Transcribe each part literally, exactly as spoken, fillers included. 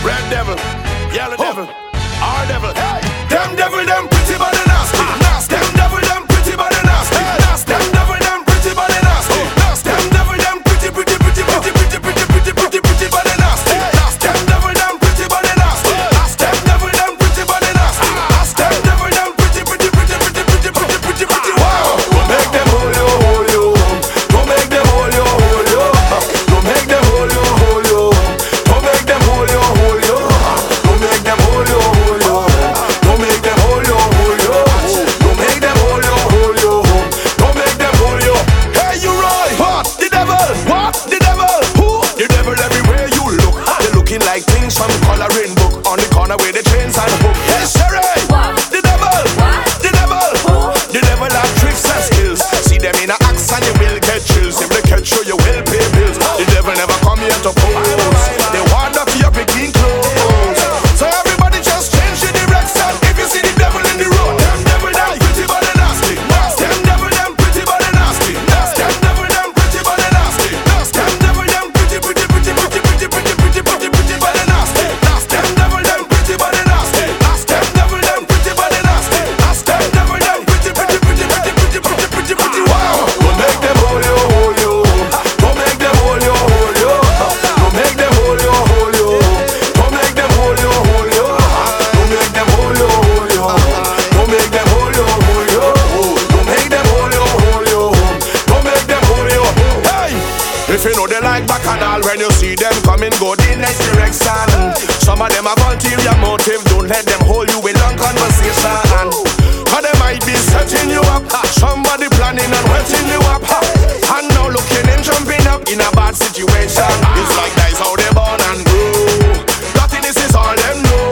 red devil, yellow devil, our devil. Hey, them devil, them pretty body nasty. Nasty. Them devil, them pretty body nasty. Nasty. Them devil, them pretty body nasty. Nasty. Them devil, them pretty, pretty, pretty, pretty, pretty, pretty, pretty, pretty, pretty body nasty. Nasty. Them devil, them pretty body nasty. Nasty. Them devil, them pretty body nasty. Nasty. Them devil, them pretty, pretty, pretty, pretty, pretty, pretty, pretty, pretty. Wow. Don't make them hold you, hold you. Don't make them hold you, hold you. Don't make them hold you, hold you. Don't make them hold you, hold you. Don't make them hold you, hold you. Don't make them hold you, hold you. Don't make them hold you, hold you. Don't make them hold you. Hey, you Roy, what? The devil, what? The devil, who? The devil everywhere you look. They're looking like things from coloring book on the corner where the chains and hook. Hey, Sherry, what? The devil, what? The devil, who? The devil have tricks and skills. See them in a axe and you will get chills. If they catch you, you will pay bills. The devil never come here to pose. They want up your picking clothes. So everybody just change the direction. If you see the devil in the road, them devil, them pretty body nasty. Them devil, them pretty body nasty. Them devil, them pretty body nasty. Them devil, them pretty, pretty, pretty, pretty, pretty, pretty, pretty, pretty, pretty body nasty. Them devil, them pretty body nasty. Them devil, them pretty body nasty. Them devil, them pretty, pretty, pretty, pretty, pretty, pretty, pretty, pretty. Wow! Don't make them hold you, hold you. Don't make them hold you, hold you. Don't make them hold you, hold you. Don't make them hold you, hold you. Don't make them hold you, hold you. Don't make them hold you, hold you. Don't make them hold you, hold you. Don't make them hold you. Hey! If you know they like bacchanal, when you see them coming, go the next direction. Some of them have ulterior motive. Don't let them hold you in long conversation. Cause they might be setting you up. Somebody planning on wetting you up. And now looking and jumping up in a bad situation. It's like that's how they born and grow. Nothingness is all them know.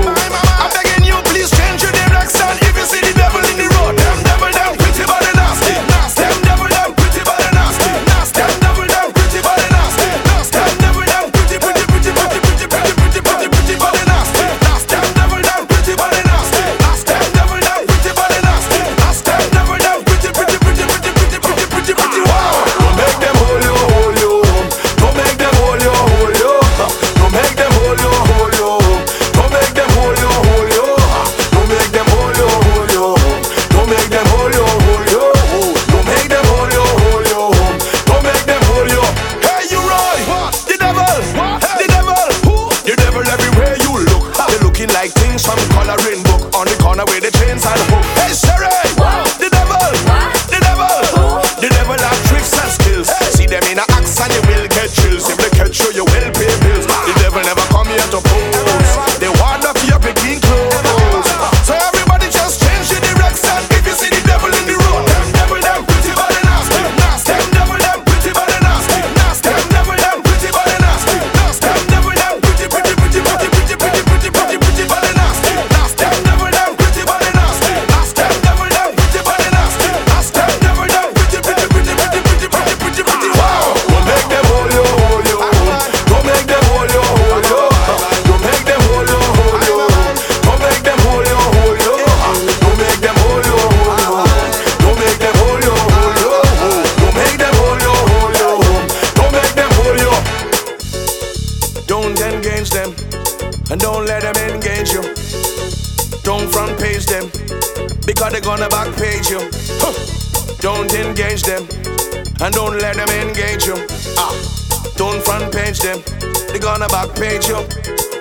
I'm begging you, please change your direction. If you see the devil in the road, them devil, them pretty body nasty. Them devil, them pretty body nasty. Them devil, them pretty body nasty. Them devil, them pretty, pretty, pretty, pretty, pretty, pretty, pretty, pretty, pretty body nasty. Them devil, them pretty body nasty. Them devil, them pretty body nasty. Them devil, them pretty, pretty, pretty, pretty, pretty, pretty, pretty, pretty. Wow! Don't make them hold you, hold you. Don't make them hold you, hold you. Don't make them hold you, hold you. Don't make them hold you, hold you. Don't make them hold you, hold you. Don't make them hold you, hold you. Don't make them hold you, hold you. Don't make them hold you. Hey, you Roy, the devil, the devil, who? The devil everywhere you look. They're looking like things from coloring book on the corner where the chains and hook. Hey, Sherry, the devil, the devil, the devil have tricks and skills. See them in a axe and you will get chills. If they catch you, you will pay bills. The devil never come here to pose. They want up your picking clothes. So everybody just change the direction. If you see the devil in the road, them devil, them pretty body nasty. Them devil, them pretty body nasty. Them devil, them pretty body nasty. Them devil, them pretty, pretty, pretty, pretty, pretty, pretty, pretty, pretty, pretty body nasty. Them devil, them pretty body nasty. Them devil, them pretty body nasty. Them devil, them pretty, pretty, pretty, pretty, pretty, pretty, pretty, pretty. Wow! Don't make them hold you, hold you. Don't make them hold you, hold you. Don't make them hold you, hold you. Don't make them hold you, hold you. Don't make them hold you, hold you. Don't make them hold you, hold you. Don't make them hold you, hold you. Don't make them hold you. Don't engage them, and don't let them engage you. Don't front page them, because they're gonna back page you. Huh. Don't engage them, and don't let them engage you. Ah. Don't front page them, they're gonna back page you.